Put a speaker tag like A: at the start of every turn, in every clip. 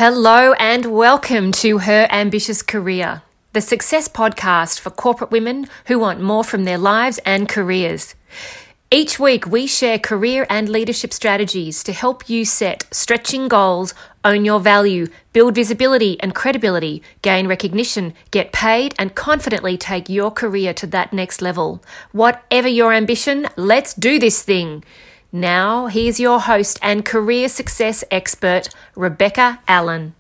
A: Hello and welcome to Her Ambitious Career, the success podcast for corporate women who want more from their lives and careers. Each week we share career and leadership strategies to help you set stretching goals, own your value, build visibility and credibility, gain recognition, get paid and confidently take your career to that next level. Whatever your ambition, let's do this thing. Now, here's your host and career success expert, Rebecca Allen.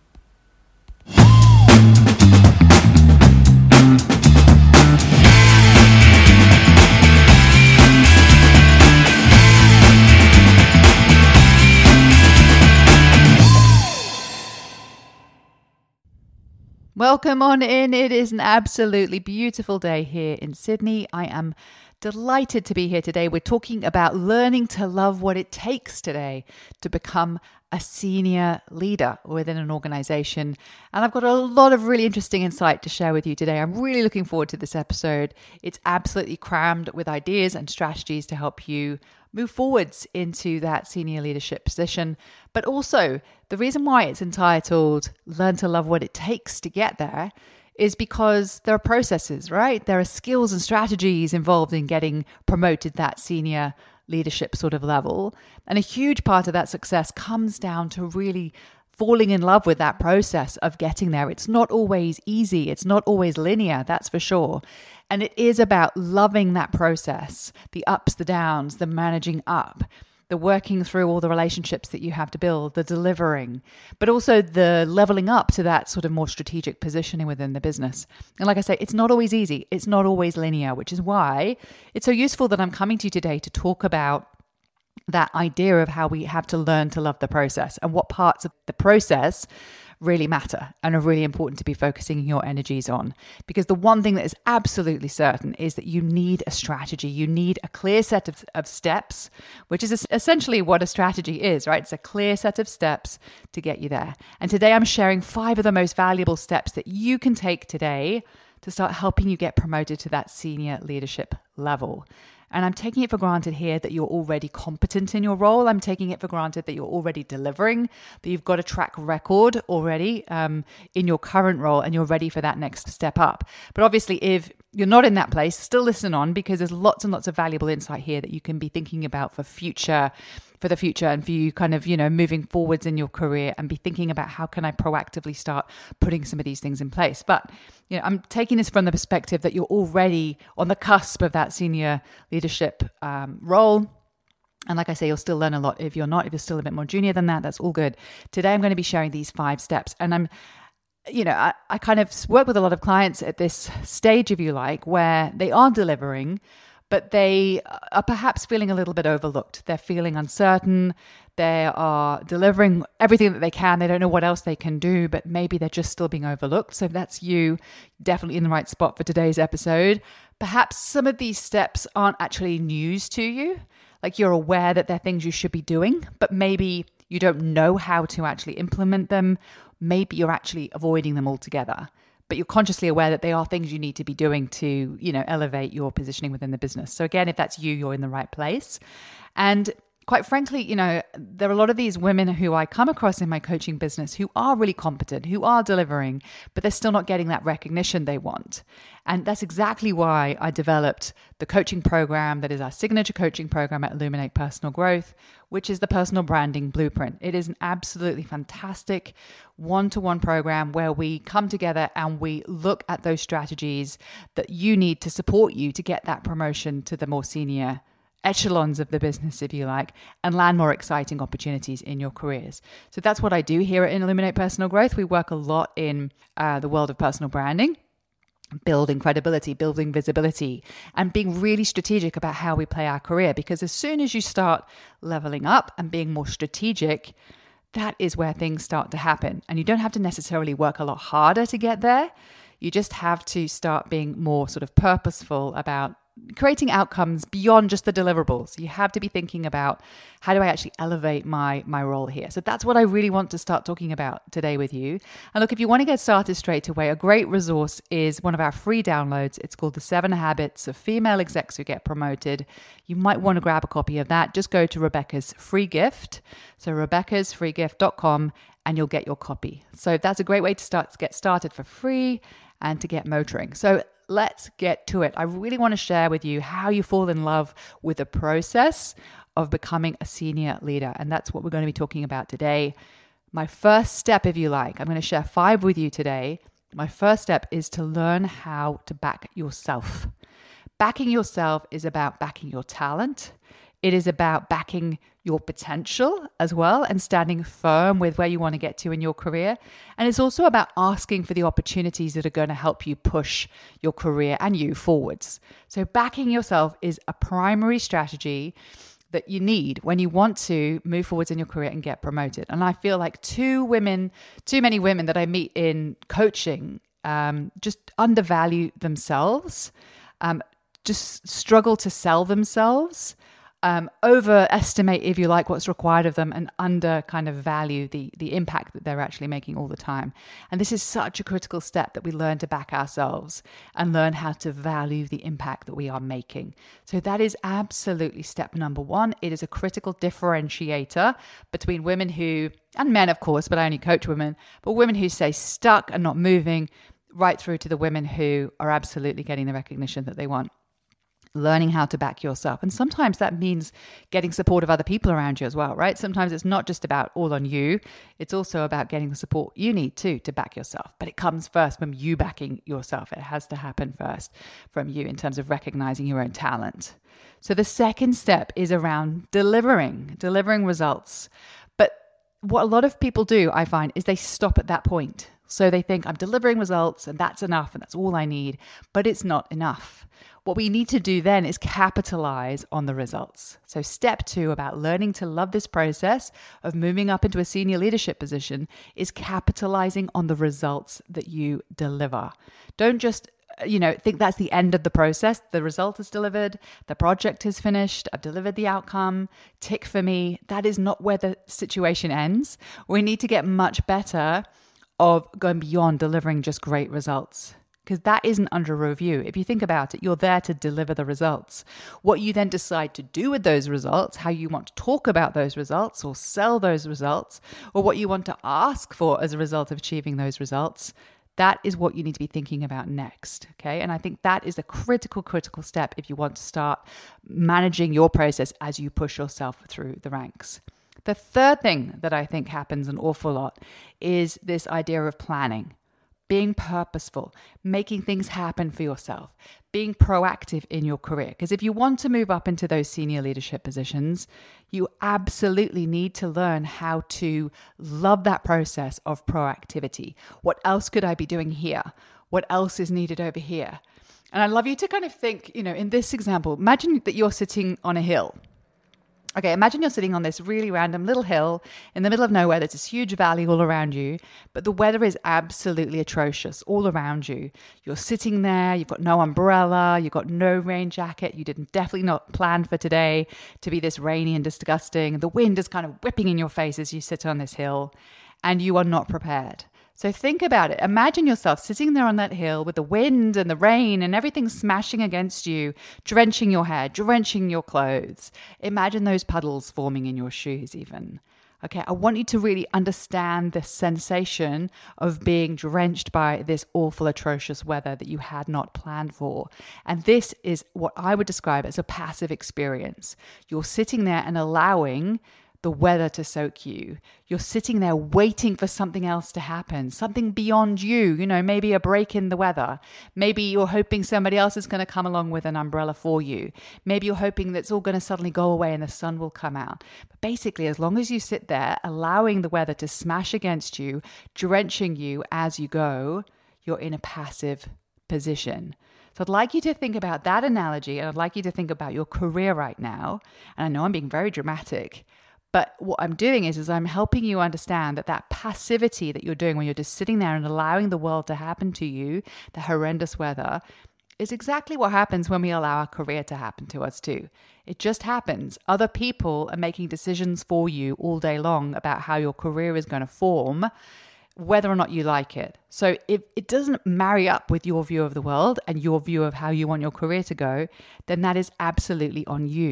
B: Welcome on in. It is an absolutely beautiful day here in Sydney. I am delighted to be here today. We're talking about learning to love what it takes today to become a senior leader within an organization. And I've got a lot of really interesting insight to share with you today. I'm really looking forward to this episode. It's absolutely crammed with ideas and strategies to help you move forwards into that senior leadership position. But also, the reason why it's entitled Learn to Love What It Takes to Get There is because there are processes, right? There are skills and strategies involved in getting promoted that senior leadership sort of level. And a huge part of that success comes down to really falling in love with that process of getting there. It's not always easy. It's not always linear, that's for sure. And it is about loving that process, the ups, the downs, the managing up, the working through all the relationships that you have to build, the delivering, but also the leveling up to that sort of more strategic positioning within the business. And like I say, it's not always easy. It's not always linear, which is why it's so useful that I'm coming to you today to talk about that idea of how we have to learn to love the process and what parts of the process really matter and are really important to be focusing your energies on. Because the one thing that is absolutely certain is that you need a strategy. You need a clear set of steps, which is essentially what a strategy is, right? It's a clear set of steps to get you there. And today I'm sharing 5 of the most valuable steps that you can take today to start helping you get promoted to that senior leadership level. And I'm taking it for granted here that you're already competent in your role. I'm taking it for granted that you're already delivering, that you've got a track record already in your current role and you're ready for that next step up. But obviously, if you're not in that place, still listen on because there's lots and lots of valuable insight here that you can be thinking about for the future and for you kind of, moving forwards in your career and be thinking about how can I proactively start putting some of these things in place. But, I'm taking this from the perspective that you're already on the cusp of that senior leadership role. And like I say, you'll still learn a lot. If you're not, if you're still a bit more junior than that, that's all good. Today, I'm going to be sharing these 5 steps. And I kind of work with a lot of clients at this stage, if you like, where they are delivering, but they are perhaps feeling a little bit overlooked. They're feeling uncertain. They are delivering everything that they can. They don't know what else they can do, but maybe they're just still being overlooked. So if that's you, definitely in the right spot for today's episode. Perhaps some of these steps aren't actually news to you. Like you're aware that they're things you should be doing, but maybe you don't know how to actually implement them. Maybe you're actually avoiding them altogether. But you're consciously aware that they are things you need to be doing to, elevate your positioning within the business. So again, if that's you, you're in the right place. And quite frankly, there are a lot of these women who I come across in my coaching business who are really competent, who are delivering, but they're still not getting that recognition they want. And that's exactly why I developed the coaching program that is our signature coaching program at Illuminate Personal Growth, which is the Personal Branding Blueprint. It is an absolutely fantastic one-to-one program where we come together and we look at those strategies that you need to support you to get that promotion to the more senior echelons of the business, if you like, and land more exciting opportunities in your careers. So that's what I do here at Illuminate Personal Growth. We work a lot in the world of personal branding, building credibility, building visibility, and being really strategic about how we play our career. Because as soon as you start leveling up and being more strategic, that is where things start to happen. And you don't have to necessarily work a lot harder to get there. You just have to start being more sort of purposeful about creating outcomes beyond just the deliverables. You have to be thinking about how do I actually elevate my role here. So that's what I really want to start talking about today with you. And look, if you want to get started straight away, a great resource is one of our free downloads. It's called The 7 Habits of Female Execs Who Get Promoted. You might want to grab a copy of that. Just go to Rebecca's free gift. So rebeccasfreegift.com and you'll get your copy. So that's a great way to get started for free and to get motoring. So let's get to it. I really want to share with you how you fall in love with the process of becoming a senior leader. And that's what we're going to be talking about today. My first step, if you like, I'm going to share 5 with you today. My first step is to learn how to back yourself. Backing yourself is about backing your talent. It is about backing your potential as well and standing firm with where you want to get to in your career. And it's also about asking for the opportunities that are going to help you push your career and you forwards. So backing yourself is a primary strategy that you need when you want to move forwards in your career and get promoted. And I feel like too many women that I meet in coaching just undervalue themselves, just struggle to sell themselves, overestimate, if you like, what's required of them, and under kind of value the impact that they're actually making all the time. And this is such a critical step, that we learn to back ourselves and learn how to value the impact that we are making. So that is absolutely step number 1. It is a critical differentiator between women who, and men of course, but I only coach women, but women who stay stuck and not moving, right through to the women who are absolutely getting the recognition that they want. Learning how to back yourself. And sometimes that means getting support of other people around you as well, right? Sometimes it's not just about all on you. It's also about getting the support you need too to back yourself. But it comes first from you backing yourself. It has to happen first from you in terms of recognizing your own talent. So the second step is around delivering results. But what a lot of people do, I find, is they stop at that point. So they think, I'm delivering results and that's enough and that's all I need, but it's not enough. What we need to do then is capitalize on the results. So step 2 about learning to love this process of moving up into a senior leadership position is capitalizing on the results that you deliver. Don't just think that's the end of the process. The result is delivered. The project is finished. I've delivered the outcome. Tick for me. That is not where the situation ends. We need to get much better of going beyond delivering just great results, because that isn't under review. If you think about it, you're there to deliver the results. What you then decide to do with those results, how you want to talk about those results or sell those results, or what you want to ask for as a result of achieving those results, that is what you need to be thinking about next. Okay. And I think that is a critical step if you want to start managing your process as you push yourself through the ranks. The third thing that I think happens an awful lot is this idea of planning, being purposeful, making things happen for yourself, being proactive in your career. Because if you want to move up into those senior leadership positions, you absolutely need to learn how to love that process of proactivity. What else could I be doing here? What else is needed over here? And I'd love you to kind of think, in this example, imagine that you're sitting on a hill. Okay, imagine you're sitting on this really random little hill in the middle of nowhere. There's this huge valley all around you, but the weather is absolutely atrocious all around you. You're sitting there, you've got no umbrella, you've got no rain jacket. You didn't definitely not plan for today to be this rainy and disgusting. The wind is kind of whipping in your face as you sit on this hill, and you are not prepared. So think about it. Imagine yourself sitting there on that hill with the wind and the rain and everything smashing against you, drenching your hair, drenching your clothes. Imagine those puddles forming in your shoes even. Okay, I want you to really understand the sensation of being drenched by this awful, atrocious weather that you had not planned for. And this is what I would describe as a passive experience. You're sitting there and allowing the weather to soak you. You're sitting there waiting for something else to happen, something beyond you, maybe a break in the weather. Maybe you're hoping somebody else is going to come along with an umbrella for you. Maybe you're hoping that it's all going to suddenly go away and the sun will come out. But basically, as long as you sit there, allowing the weather to smash against you, drenching you as you go, you're in a passive position. So I'd like you to think about that analogy, and I'd like you to think about your career right now. And I know I'm being very dramatic, but what I'm doing is I'm helping you understand that passivity that you're doing when you're just sitting there and allowing the world to happen to you, the horrendous weather, is exactly what happens when we allow our career to happen to us too. It just happens. Other people are making decisions for you all day long about how your career is going to form, whether or not you like it. So if it doesn't marry up with your view of the world and your view of how you want your career to go, then that is absolutely on you.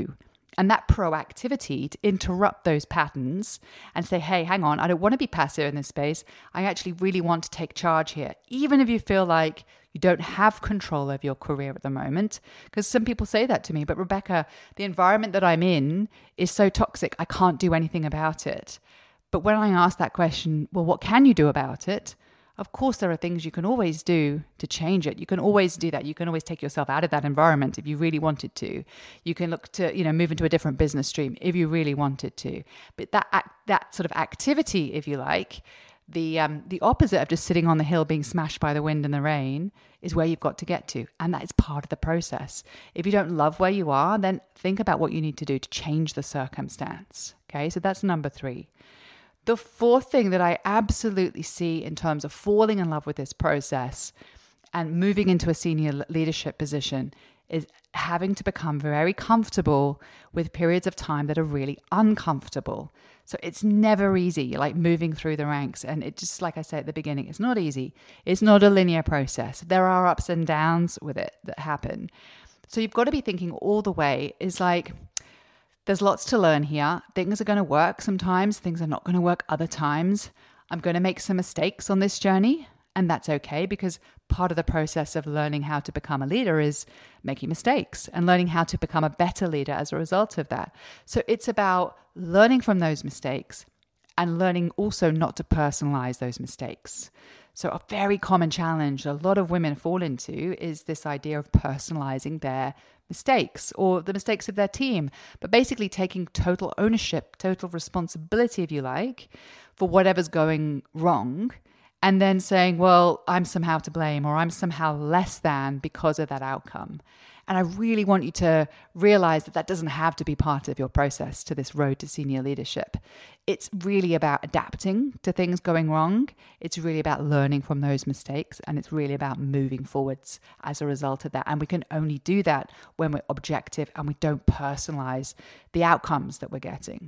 B: And that proactivity to interrupt those patterns and say, hey, hang on, I don't want to be passive in this space. I actually really want to take charge here. Even if you feel like you don't have control of your career at the moment, because some people say that to me, but Rebecca, the environment that I'm in is so toxic, I can't do anything about it. But when I ask that question, well, what can you do about it? Of course, there are things you can always do to change it. You can always do that. You can always take yourself out of that environment if you really wanted to. You can look to, move into a different business stream if you really wanted to. But that sort of activity, if you like, the opposite of just sitting on the hill being smashed by the wind and the rain is where you've got to get to. And that is part of the process. If you don't love where you are, then think about what you need to do to change the circumstance. Okay, so that's number 3. The fourth thing that I absolutely see in terms of falling in love with this process and moving into a senior leadership position is having to become very comfortable with periods of time that are really uncomfortable. So it's never easy, like moving through the ranks. And it just, like I said at the beginning, it's not easy. It's not a linear process. There are ups and downs with it that happen. So you've got to be thinking all the way is like, there's lots to learn here. Things are going to work sometimes. Things are not going to work other times. I'm going to make some mistakes on this journey. And that's okay, because part of the process of learning how to become a leader is making mistakes and learning how to become a better leader as a result of that. So it's about learning from those mistakes and learning also not to personalize those mistakes. So a very common challenge a lot of women fall into is this idea of personalizing their mistakes or the mistakes of their team, but basically taking total ownership, total responsibility, if you like, for whatever's going wrong, and then saying, well, I'm somehow to blame or I'm somehow less than because of that outcome. And I really want you to realize that that doesn't have to be part of your process to this road to senior leadership. It's really about adapting to things going wrong. It's really about learning from those mistakes. And it's really about moving forwards as a result of that. And we can only do that when we're objective and we don't personalize the outcomes that we're getting.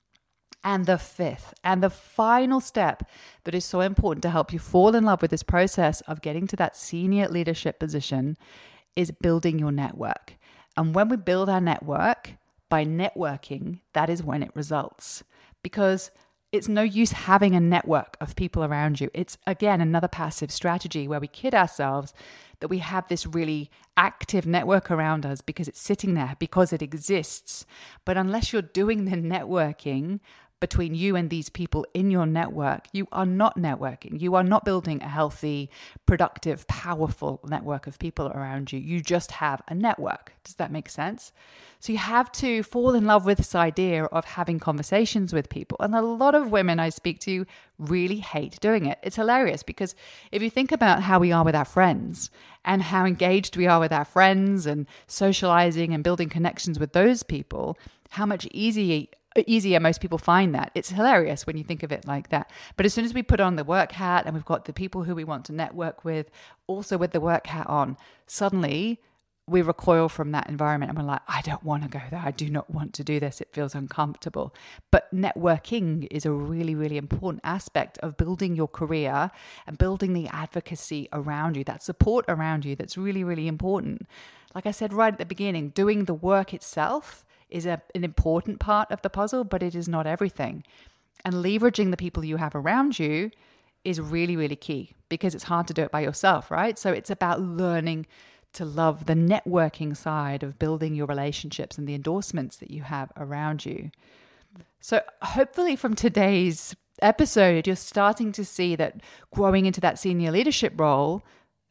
B: And the fifth and the final step that is so important to help you fall in love with this process of getting to that senior leadership position is building your network. And when we build our network, by networking, that is when it results. Because it's no use having a network of people around you. It's, again, another passive strategy where we kid ourselves that we have this really active network around us because it's sitting there, because it exists. But unless you're doing the networking between you and these people in your network, you are not networking. You are not building a healthy, productive, powerful network of people around you. You just have a network. Does that make sense? So you have to fall in love with this idea of having conversations with people. And a lot of women I speak to really hate doing it. It's hilarious because if you think about how we are with our friends and how engaged we are with our friends and socializing and building connections with those people, how much easier most people find that. It's hilarious when you think of it like that. But as soon as we put on the work hat and we've got the people who we want to network with, also with the work hat on, suddenly we recoil from that environment and we're like, I don't want to go there. I do not want to do this. It feels uncomfortable. But networking is a really, really important aspect of building your career and building the advocacy around you, that support around you. That's really, really important. Like I said right at the beginning, doing the work itself is an important part of the puzzle, but it is not everything. And leveraging the people you have around you is really, really key because it's hard to do it by yourself, right? So it's about learning to love the networking side of building your relationships and the endorsements that you have around you. So hopefully from today's episode, you're starting to see that growing into that senior leadership role,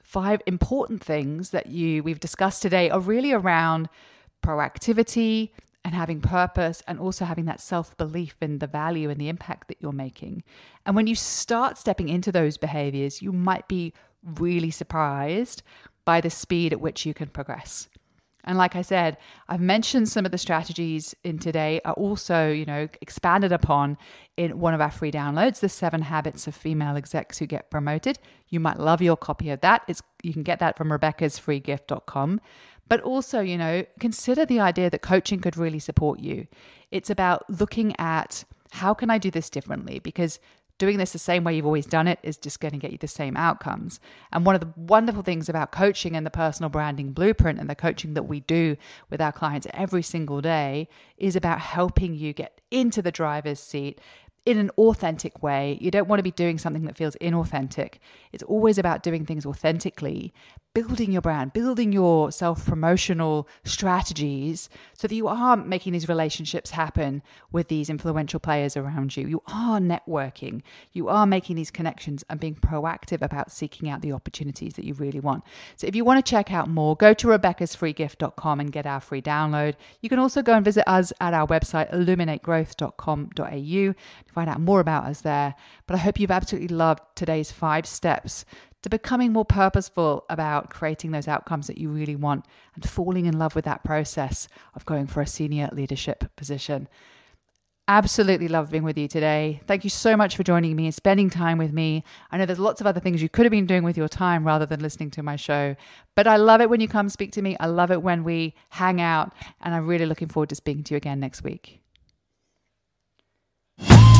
B: 5 important things that we've discussed today are really around proactivity and having purpose and also having that self-belief in the value and the impact that you're making. And when you start stepping into those behaviors, you might be really surprised by the speed at which you can progress. And like I said, I've mentioned some of the strategies in today are also, expanded upon in one of our free downloads, the 7 Habits of Female Execs Who Get Promoted. You might love your copy of that. You can get that from rebeccasfreegift.com. But also, consider the idea that coaching could really support you. It's about looking at how can I do this differently? Because doing this the same way you've always done it is just going to get you the same outcomes. And one of the wonderful things about coaching and the personal branding blueprint and the coaching that we do with our clients every single day is about helping you get into the driver's seat in an authentic way. You don't want to be doing something that feels inauthentic. It's always about doing things authentically, building your brand, building your self-promotional strategies so that you are making these relationships happen with these influential players around you. You are networking. You are making these connections and being proactive about seeking out the opportunities that you really want. So if you want to check out more, go to rebeccasfreegift.com and get our free download. You can also go and visit us at our website, illuminategrowth.com.au, to find out more about us there. But I hope you've absolutely loved today's 5 steps to becoming more purposeful about creating those outcomes that you really want and falling in love with that process of going for a senior leadership position. Absolutely love being with you today. Thank you so much for joining me and spending time with me. I know there's lots of other things you could have been doing with your time rather than listening to my show, but I love it when you come speak to me. I love it when we hang out, and I'm really looking forward to speaking to you again next week.